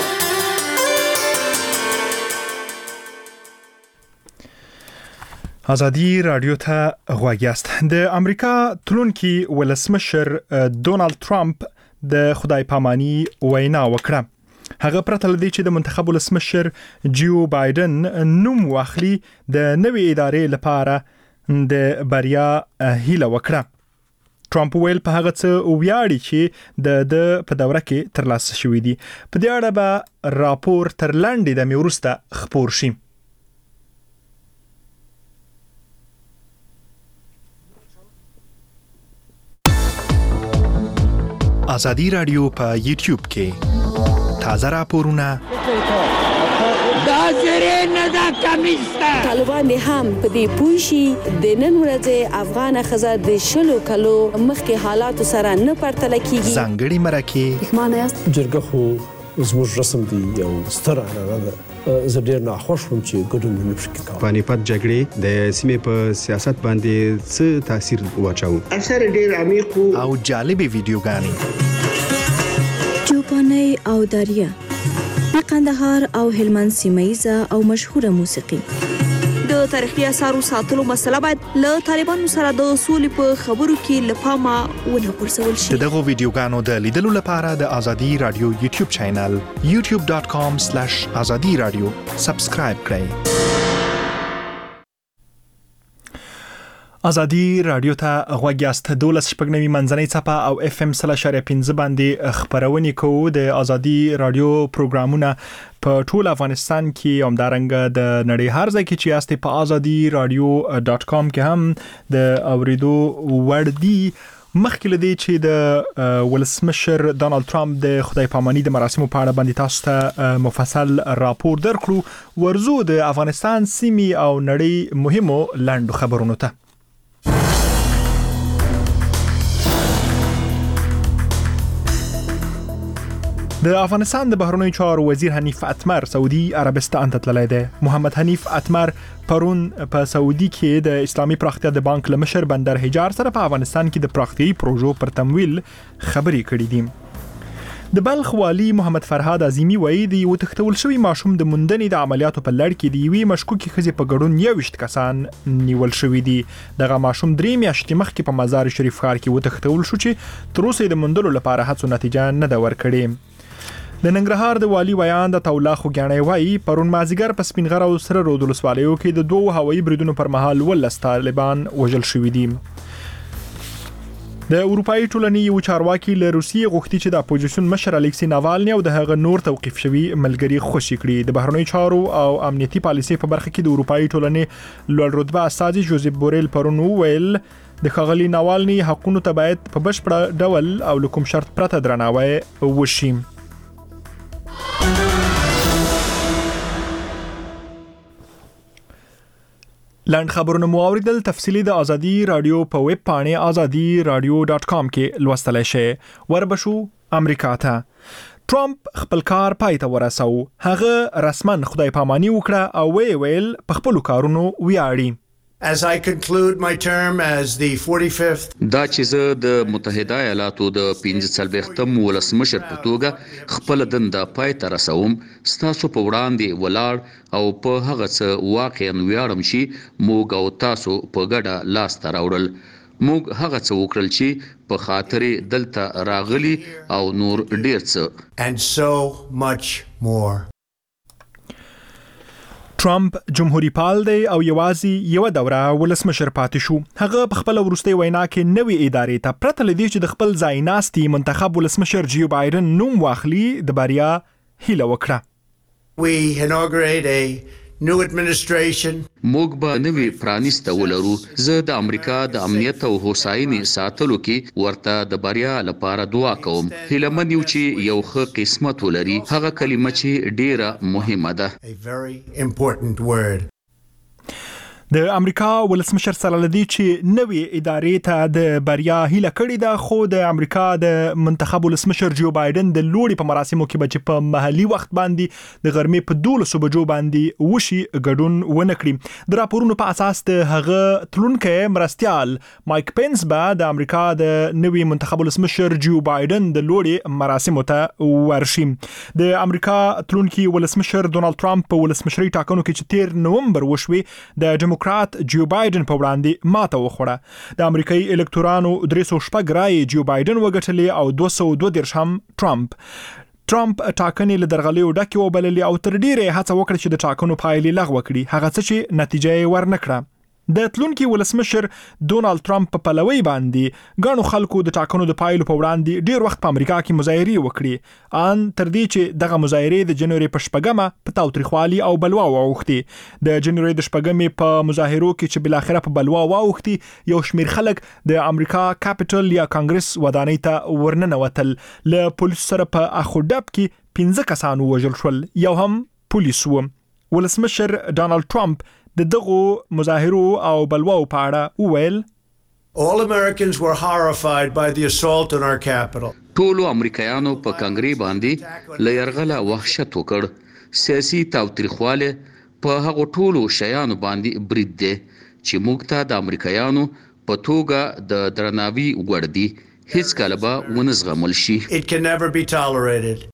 B: ازادي رادیو ته غوږ یاست. د امریکا تلونکي ولسمشر ډونالد ټرمپ د خدای پاماني وینا وکړه. هغه پرته لدی چې د منتخب ولسمشر جو بایډن نوم واخلي د نوې ادارې لپاره د بریا هیله وکړه. ټرمپ ویل په هغه څه ویاړي چې د د په دوره کې ترلاسه شوې دي. په دې اړه به راپور تر لاندې د وروسته خپور شي. ازادي رادیو په یوټیوب کې تازه راپورونه
W: دا زری نه دا کمیسته طالبان هم په دې پوښي د نن ورځې افغان خزر د شلو کلو مخکې حالات سره نه پرتل کیږي.
B: ځانګړي مرکه
W: معنی است
X: جرګه خو زموږ رسم دی او ستر نه ده. زه ډیر ناخوښ وم چې ګډون نه پکې کوم.
Y: پانیپت جګړې د سیمې په سیاست باندې څه تاثیر واچاو؟
Z: اثر ډیر عمیق
B: او جالبې ویډیوګانې
W: چوپاني او دریا د قندهار او هلمند سیمایزه او مشهوره موسیقي. د تاریخي اثارو ساتلو مسله باید له طالبانو سره د اصول په خبرو کې لپاره ونه پرسول شي.
B: دغه ویډیوګانو د لیدلو لپاره د ازادي رادیو یوټیوب چینل یوټیوب ډاټ کام سلیش ازادي رادیو سبسکرایب کړئ. ازادي رادیو ته غوږ یاست. دولس شپږنوي منځنۍ څپه او اف ام سل اشاریه پنځه باندې خبرونه کوو. د ازادي رادیو پروګرامونه په ټول افغانستان کې همدارنګه د نړۍ هر ځای کې چې یاست په ازادي رادیو ډاټ کام کې هم د اوریدو وړ دي. مخکې لدی چې د ولسمشر ډونالد ټرمپ د خدای پاماني د مراسمو په اړه باندې تاسو ته مفصل راپور درکړو، ورزو د افغانستان سیمې او نړۍ مهمو لاندو خبرونو ته. د افغانستان د بهرنیو چارو وزیر حنیف اتمر سعودي عربستان ته تللی دی. محمد حنیف اتمر پرون په سعودي کې د اسلامي پراختیا د بانک لمشر بندر حجار سره په افغانستان کې د پراختیايي پروژو پر تمویل خبرې کړې دي. د بلخ والی محمد فرهاد عظیمی وایي د یو تختول شوی ماشوم د موندنې د عملیاتو په لړ کې د یوې مشکوکې ښځې په ګډون یوویشت کسان نیول شوي دي. دغه ماشوم درې میاشتې مخکې په مزار شریف ښار کې وتښتول شو چې تر اوسه د موندلو لپاره هڅو نتیجه نه ده ورکړې. د ننګرهار د والی ویان د تولا خوګیاڼی وایي پرون مازیګر په سپینغر او سره رود ولسوالیو کې د دوه هوایي بریدونو پر مهال ولس طالبان وژل شوي دي. د اروپאי ټولنې یو چارواکي له روسیې غوښتي چې د اپوزیسیون مشر الکسی ناوالني او د هغه نور توقیف شوي ملګري خوشي کړي. د بهرنیو چارو او امنیتي پالیسۍ په برخه کې د اروپאי ټولنې لوړ رتبه استازي جوزیف بوریل پرون وویل د ښاغلي ناوالني حقونو ته باید په بشپړ ډول او له کوم شرط پرته درناوی وشي. لاند خبرونه مو اوریدل. تفصیلی د ازادي رادیو په ویب پاڼه ازادي رادیو ډاټ کام کې لوستلای شئ. وربشو امریکا ته. ټرمپ خپل کار پای ته ورساو. هغه رسما خدای پاماني وکړه او وی ویل په خپل کارونو ویاړي.
F: As I conclude my term as the forty-fifth
G: دا چې زه د متحده ایالاتو د پنځه څلوېښتم ولسمشر په توګه خپل دنده پای ته رسوم، ستاسو په وړاندې ولاړ او په هغه څه واقعا ویاړم چې موږ او تاسو په ګډه لاس ته راوړل. موږ هغه څه وکړل چې په خاطر دلته راغلي او نور ډیر څه.
F: and so much more.
B: ټرمپ جمهوریت پال دی او یوازې یو دوره ولسمشر پاتې شو. هغه په خپل وروستي وینا کې نوې ادارې ته پرته لدی چې د خپل ځای ناستي منتخب ولسمشر جو بایدن نوم واخلي د بریا هیله وکړه.
F: We inaugurate a new administration.
G: موږ به نوې پرانیسته ولرو. زه د امریکا د امنیت او هوساینې ساتلو کې ورته د بریا لپاره دعا کوم. هیله من یو چې یو ښه قسمت ولري. هغه کلمه چې ډیره مهمه ده.
F: A very important word.
B: د امریکا ولسمشر سره لدی چې نوې ادارې ته د بریا هیله کړې ده، خو د امریکا د منتخب ولسمشر جو بایدن د لوړي په مراسمو کې به په محلي وخت باندې د غرمې په دولسو بجو باندې وشي ګډون ونه کړي. د راپورونو په اساس د هغه تلونکي مرستيال مایک پنس به د امریکا د نوې منتخب ولسمشر جو بایدن د لوړي مراسمو ته ورشي. د امریکا تلونکي ولسمشر ډونالد ټرمپ په ولسمشري ټاکنو کې چې تیر نومبر وشوي د ډیموکرات جو بایدن په وړاندې ماته وخوړه. د امریکایي الکتورانو درې سوه شپږ رای جو بایدن وګټلې او دوه سوه دوه دېرش هم ټرمپ. ټرمپ ټاکنې له درغلیو ډکې وبللې او تر ډیره هڅه وکړه چې د ټاکنو پایلې لغوه کړي، هغه څه چې نتیجه یې ورنکړه. د تلونکي ولسمشر ډونالد ټرمپ په پلوي باندې غاڼو خلکو د ټاکنو د پایلو په وړاندې ډیر وخت په امریکا کې مظاهرې وکړي، ان تر دې چې دغه مظاهرې د جنوري په شپږمه په تاوتریخوالي او بلوا واوښتي. د جنوري د شپږمې په مظاهرو کې چې بل اخره په بلوا واوښتي، یو شمیر خلک د امریکا کاپټل یا کانګرس ودانۍ ته ورننوتل. له پولیس سره په اخوډب کې پنځه کسان وژل شول، یو هم پولیس و. ولسمشر ډونالد ټرمپ د دغو مظاهرو او بلواو په اړه وویل
F: All Americans were horrified by the assault on our capital.
G: ټولو امریکایانو په کانګري باندې له یرغله وحشت وکړ. سیاسي تاوتریخواله په هغو ټولو شیانو باندې برید دی چې موږ ته د امریکایانو په توګه د درناوي وړ دي. هیڅ کله به ونه زغمل شي.
F: It can never be tolerated.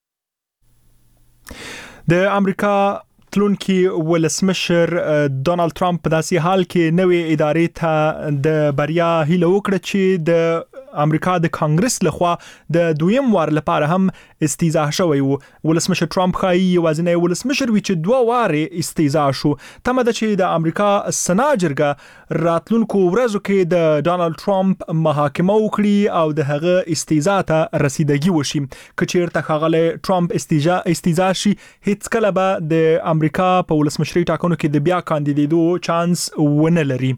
B: د امریکا تلونکي ولسمشر ډونالد ټرمپ په داسې حال کې نوې ادارې ته د بریا هیله وکړه چې د امریکا د کانګرس لخوا د دویم وار لپاره هم استیزا شوی وو. ولسمشر ټرمپ خایي یوازینی ولسمشر وی چې دوه واره استیزا شو. تمه ده چې د امریکا سنا جرګه راتلونکو ورځو کې د ډانلډ ټرمپ محاکمه وکړي او د هغه استیزا ته رسیدګي وشي. کچیرته ښاغلی ټرمپ استیزا استیزا شي هیڅ کله به د امریکا په ولسمشري ټاکنو کې د بیا کاندیدېدو چانس ونه لري.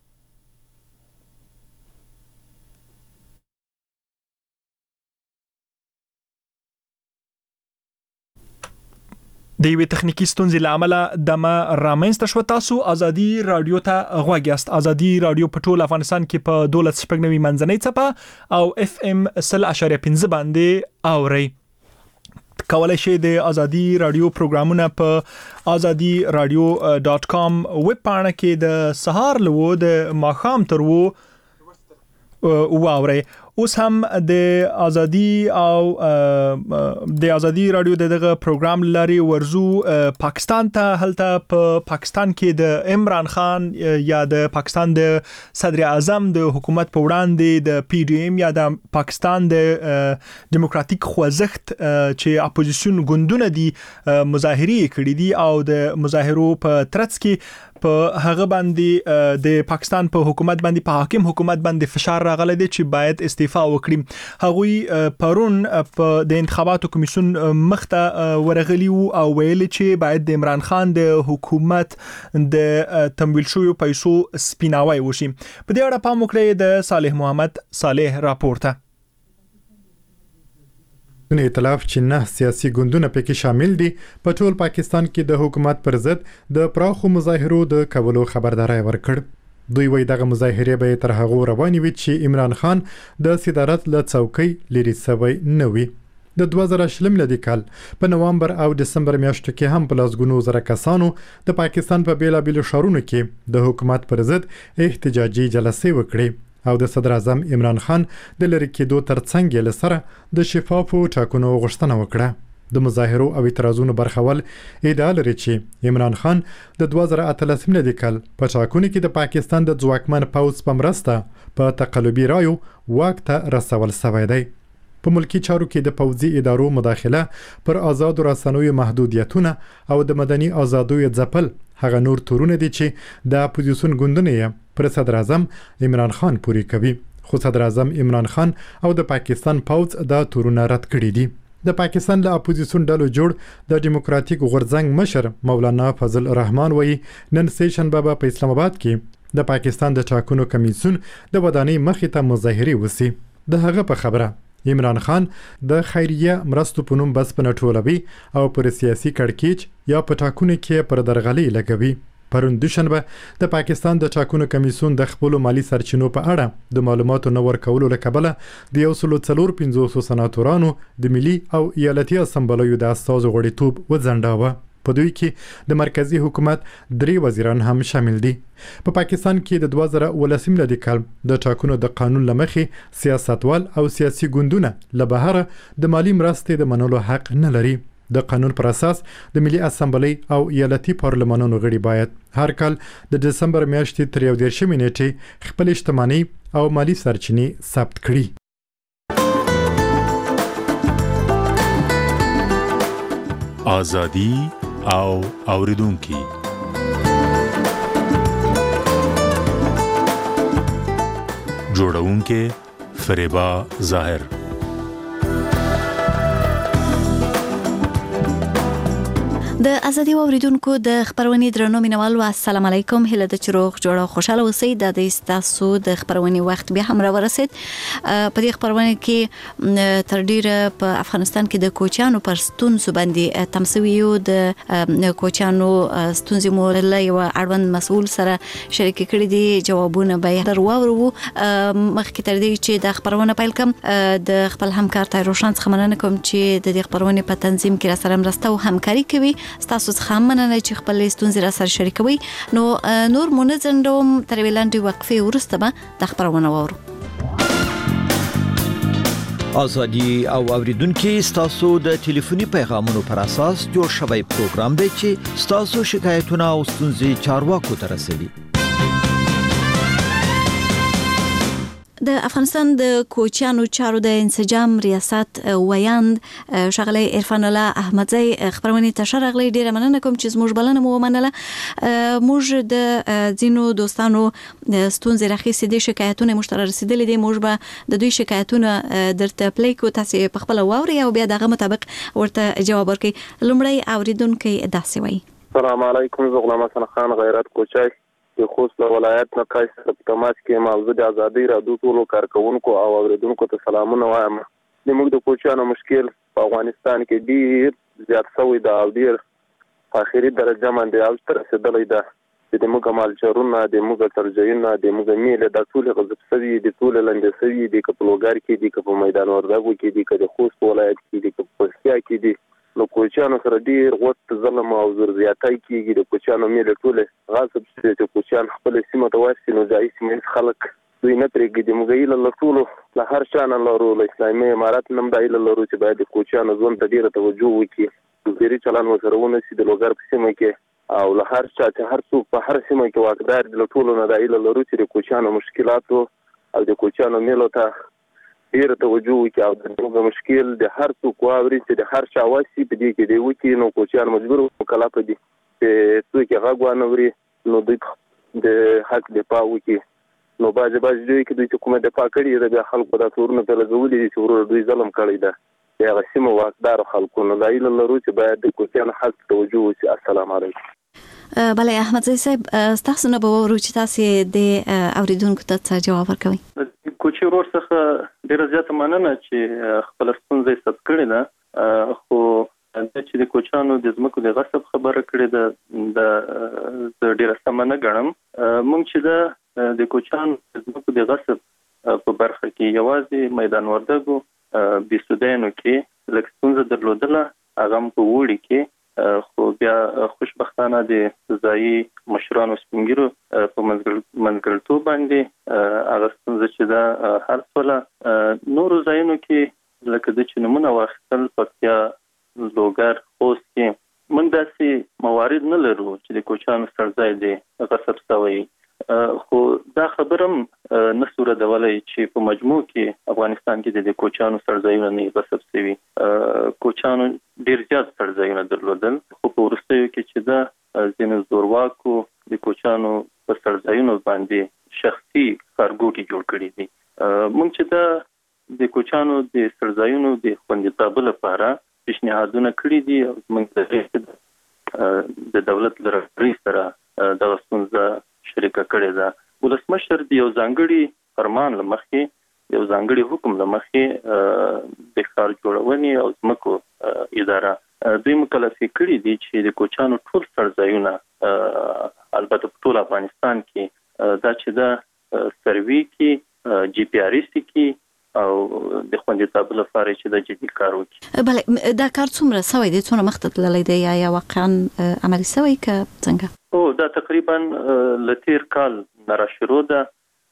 B: د یوې تخنیکی ستونزې له امله دمه رامنځته شوه. تاسو ازادي رادیو ته غوږ یاست. ازادي رادیو په ټول افغانستان کې په دولس شپږ نوي منځنۍ څپه او اف ام سل اشاریه پنځه باندې اورئ. کولای شئ د ازادي رادیو پروګرامونه په ازادي رادیو ډاټ کام ویب پاڼه کې د سهار لوو د ماښام تر وو واورئ. اوس هم د ازادي او د ازادي رادیو دغه پروګرام لري ورزو پاکستان ته. هلته په پاکستان کې د عمران خان یا د پاکستان د صدر اعظم د حکومت په وړاندې د پی ډی ایم یا د پاکستان د دیموکراتیک خوځښت چې اپوزیشن ګوندونه دي مظاهرې کړې دي او د مظاهرو په ترڅ کې په هغه باندې د پاکستان په حکومت باندې په حاکم حکومت باندې فشار راغلی دی چې باید استعفا وکړي. هغوی پرون په د انتخاباتو کمیسیون مخته ورغلی وو او ویل چې باید د عمران خان د حکومت د تمویل شویو پیسو سپیناوی وشي. په دې اړه پام وکړئ د صالح محمد صالح راپورته.
L: د ائتلاف چې نه سیاسي ګوندونه پکې شامل دي په ټول پاکستان کې د حکومت پر ضد د پراخو مظاهرو د کولو خبرداري ورکړ. دوی وایي دغه مظاهرې به تر هغه روانې وي چې عمران خان د صدارت له څوکۍ لري سوی نه وي. د دوه زره شلم لدی کال په نوامبر او دسمبر میاشتو کې هم په لاسګونو زره کسانو د پاکستان په بیلابیلو ښارونو کې د حکومت پر ضد احتجاجي جلسې وکړې او د صدر اعظم عمران خان د لری کېدو ترڅنګ یې لسره د شفافو ټاکنو غوښتنه وکړه. د مظاهرو او اعتراضونو برخول ادعا لري چې عمران خان د دوه زره اتلسم لدی کال په ټاکنو کې د پاکستان د ځواکمن پوځ په مرسته په تقلبي رایو واک ته رسول شوی دی. په ملکی چارو کې د پوځي ادارو مداخله پر آزاد رسنیو محدودیتونه او د مدني آزادیو ځپل هغه نور تورونه دي چې د اپوزیسیون ګوندونه یې پر صدر اعظم عمران خان پوری کوي. خو صدر اعظم عمران خان او د پاکستان پوځ دا تورونه رد کړي دي. د پاکستان له اپوزیسیون ډلو جوړ د ډیموکراتیک غورځنګ مشر مولانا فضل الرحمن وایي نن سیشن بابا په اسلام آباد کې د پاکستان د ټاکنو کمیسیون د ودانۍ مخې ته مظاهرې وسی. د هغه په خبره عمران خان د خیریه مرستو په نوم بس په نټولوي او پر سیاسي کړکېچ یا په ټاکنو کې پر درغلي لګوي. پرون دوشنبه د پاکستان د ټاکنو کمیسیون د خپل مالی سرچینو په اړه د معلوماتو نور کولو لکبله د یو سل څلور پنځوس سناتورانو د ملي او ایالتي اسمبلیو د استازو غړیتوب وځنډاوه. په دوی کې د مرکزی حکومت درې وزیران هم شامل دي. په پاکستان کې د دوه زره ولسم لدی کال د ټاکنو د قانون لمخې سیاستوال او سیاسي ګوندونه له بهره د مالی مرستې د منلو حق نه لري. د قانون پر اساس د ملي اسمبلی او ایالتي پارلمانونو غړي باید هر کال د دسمبر میاشتې تر یو دېرشمې نیټې خپل اجتماعي او مالی سرچینې ثبت کړي.
H: آزادي او اوریدونکي جوړونکي فریبا ظاهر.
W: د ازادي اوریدونکو د خبرونې درنو مینوالو السلام علیکم. هله د چروغ جوړه خوشاله اوسئ. د دې تاسو د خبرونې وخت به هم را ورسید. په دې خبرونه کې تر ډیره په افغانستان کې د کوچانو پر ستونزو باندې تمسویو د کوچانو ستونزې مو له یو اړوند مسؤل سره شریک کړي دي. جوابونه به در واورو. مخکې تر دې چې د خبرونه پیل کوم د خپل همکار تایروشان څخه مننه کوم چې د دې خبرونه په تنظیم کې را سره مرسته او همکاري کوي. ستاسو څخه مننه چې خپل ستونزې را سره شریکوي. نو نور مونږ تر ویلاندې وقفې وروسته به د خبرونه واورو.
J: ازادي او اوریدونکو ستاسو د ټلیفوني پیغامونو پر اساس جوړ شوی پروګرام دی چې ستاسو شکایتونه او ستونزې چارواکو ته رسوي.
W: د افغانستان د کوچیانو چارو د انسجام ریاست ویاند ښاغلی عرفان الله احمدزی خبرونه ته شرغلی ډیره مننه کوم چې زموږ بلنه مو ومنله. موږ د ځینو دوستانو ستونزې راخیستې دي، شکایتونه موږ ته رسیدلې دي، موږ به د دوی شکایتونه درته پلی کو، تاسو په خپل واوري او بیا دغه مطابق ورته جواب ورکړئ. لومړی اوریدونکو داسې وایي:
K: السلام علیکم، زه غلام حسن خان غیرت کوچای د خوست ولایت نه قایص په تماس کې موضوع د ازادي رادیو ټولو کارکونکو او اوریدونکو ته سلامونه وایم. د موږ د کوچیانو مشکل په افغانستان کې ډیر زیات شوی دا او ډیر په اخري درجه باندې او تر رسیدلې ده چې د موږ مالچرونه د موږ ترجیحونه د موږ میله د ټول غضب سوي د ټول لنډ سوي د کپلوګار کې د کپ میدان وردګو کې د کډ خوست ولایت کې د کپ پستیا کې د نو کوچیانو سره ډیر وخت ظلم او زور زیاتای کیږي. د کوچیانو میله ټول غاصب چې کوچیان خپل سیمه ته واسي نو ځای سیمه خلک دوی نه پرېږدي. د موږ له ټولو له هر شان لرو له اسلامي امارات نم دای له لرو چې باید کوچیانو ځون ته ډیره توجه وکړي، ډیری چلان وسره ونه سي د لوګر په سیمه کې او له هر چا چې هر څوک په هر سیمه کې واقدار د ټولو نه دای له لرو چې د کوچیانو مشکلاتو او د کوچیانو میلو ته ډیره توجه وکړي او د موږ مشکل د هر څوک واوري چې د هر چا واسي په دې کې دی وکړي. نو کوچیان مجبور وکړه په دې چې څوک هغه غوانوري نو دوی د حق دفاع وکړي. نو باج باج دوی کې دوی کومه دفاع کړي د خلکو د تورونو په لګولې چې ورور دوی ظلم کړی ده یا غسیمه واقدار خلکو نو دای له لرو چې باید د کوچیان حق توجه وکړي. السلام علیکم.
W: بله احمدزی صاحب تاسو نه به وورو چې تاسو د اوریدونکو ته جواب ورکوي.
M: کوچی ورور څخه ډیره زیاته مننه چې خپل ستونزې ثبت کړې ده، خو د چې د کوچانو د ځمکو د غصب خبره کړې ده د ډیره سم نه ګڼم. موږ چې د د کوچانو د ځمکو د غصب په برخه کې یوازې میدان وردګو بیسودینو کې لږ ستونزه درلودله، هغه په وړي کې، خو بیا خوشبختانه د ځایي مشرانو سپینګیرو په منځګړیتوب باندې هغه ستونزه چې ده حل شوله. نورو ځایونو کې لکه د چې نمونه واخیستل پکتیا، لوګر، خوست کې موږ داسې موارد نه لرو چې د کوچیانو سرځای دی غصب شوی، خو دا خبره هم نه سو ردولی چې په مجموع کې افغانستان کې د کوچیانو سرځایونه نه غصب شوي. کوچیانو ډیر زیات سرځایونه درلودل، خو په وروستیو کې چې دا ځینې زورواکو د کوچیانو په سرځایونو باندې شخصي ښارګوټي جوړ کړي دي. موږ چې دا د کوچیانو د سرځایونو د خوندیتابه لپاره پیشنهادونه کړي دي او موږ د دولت له رهبرۍ سره دغه ستونزه شریکه کړې ده. ولسمشر د یو ځانګړي فرمان له مخې، یو ځانګړي حکم له مخې د ښار جوړونې او ځمکو اداره دوی مکلفې کړي دي چې د کوچیانو ټول سرځایونه البته په ټول افغانستان کې دا چې دا سروي کې جی پی آر ایس کې او د خوندیتابه لپاره چې د جدي کار وکړي.
W: بله دا کار څومره سوی دی، څومره مخته تللی دی یا واقعا عملي سوی که څنګه؟
M: او دا تقریبا له تیر کال نه را شروع ده.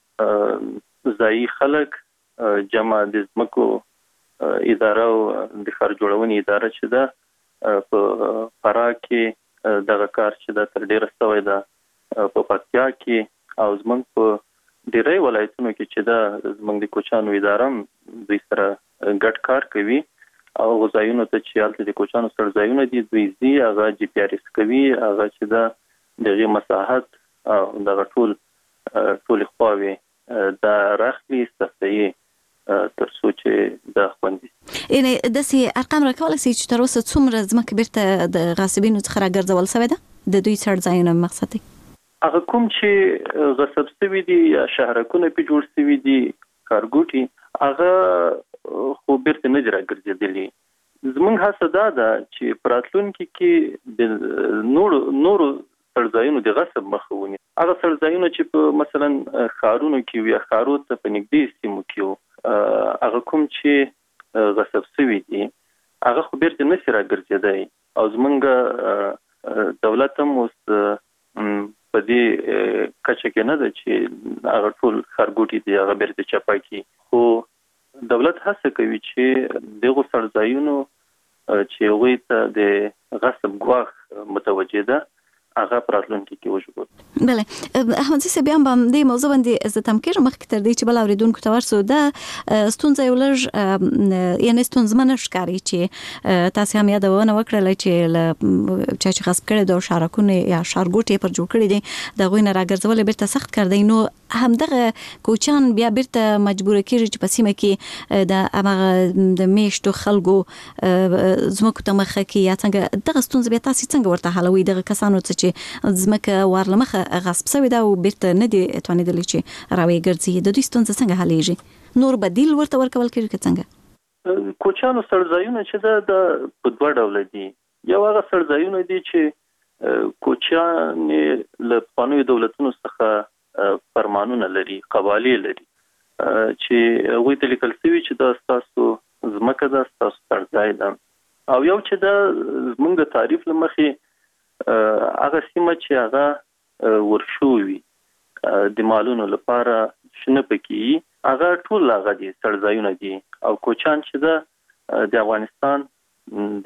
M: ځایي خلک جمع د ځمکو اداره او د ښار جوړونې اداره چې ده په فراه کې دغه کار چې ده تر ډیره سوی ده، په پکتیا کې او زموږ په ډیری ولایتونو کې چې ده زموږ د کوچیانو اداره هم دوی سره ګډ کار کوي او ځایونو ته چې هلته د کوچیانو سرځایونه دي دوی ځي هغه جی پی آر ایس کوي، هغه چې ده دغه مساحت او دغه ټول ټول خواوي دا راخلي صفحي تر څو چې دا خوندي.
W: یعنی د سي ارقام راکول سي چې تر اوسه څومره ځمکه بیرته د غاصبینو څخه راګرځول شوی ده د دوی سرځایونه مقصد دی؟
M: هغه کوم چې غصب شوي دي یا شهرکونه په جوړ شوي دي کارګوټي هغه خو بیرته نه راګرځېدلي. زموږ هڅه دا ده چې په راتلونکي کې د نورو نورو سرځایونو د غصب مخه ونیسي. هغه سرځایونه چې په مثلا ښارونو کې وي، ښارو ته په نږدې سیمو کې هغه کوم چې غصب شوي دي هغه خو بیرته نه شي راګرځېدی او زموږ دولت هم اوس په دې کچه کې نه ده چې هغه ټول ښارګوټي دي هغه بیرته چپا کړي، خو دولت هڅه کوي چې دغه سرځایونو چې هغوی ته د غصب ګواښ متوجه ده هغه پراتلونکي کې وژغوري.
N: بله احمد زی بیا هم د موضوع باندې زه تم کېږم مخکې تر دې چې بل اوریدونکو ته ورسو دا ستونزه یو لږ یعنی ستونزمنه ښکاري چې تاسو هم یادونه وکړل چې چا چې غصب کړي د شارکونه یا شارګوټي پر جوړ کړي دي د غوینه راګرځول بیرته سخت کړی نو همدغه کوچان بیا بیرته مجبور کیږي چې په سیمه کې د هغه د میشتو خلکو زموږ ته مخه کې یا څنګه دغه ستونزه بیا تاسو څنګه ورته حلوي دغه کسانو ته چې زمکه ورلمخه غصب شوی دا او بیرته نه دي توانیدل چې راوي ګرځي د دوی ستونزه څنګه حلېږي نور بدیل ورته ورکول کېږي څنګه
M: کوچانو سرځایونه چې دا د په دوه ډول دي یو هغه سرځایونه دي چې کوچان له پانوي دولتونو څخه فرمانونه لري قوالی لري چې وی ته لیکل شوی چې دا تاسو زمکه دا تاسو سرځای ده او یو چې دا زمونږ د تعریف لمخې هغه سیمه چې هغه ورشوي د مالونو لپاره شنه پکې هغه ټول هغه دي سرځایونه دي او کوچان چې دا د افغانستان